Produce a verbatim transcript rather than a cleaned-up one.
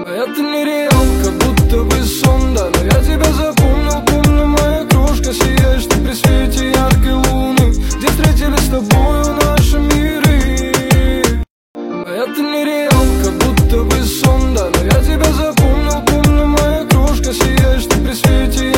Это не реал, как будто бы сон, да. Но я тебя запомнил, помню, моя крошка. Сияешь ты при свете яркой луны, где встретились с тобою наши миры. Это не реал, как будто бы сон, да. Но я тебя запомнил, помню, моя крошка. Сияешь ты при свете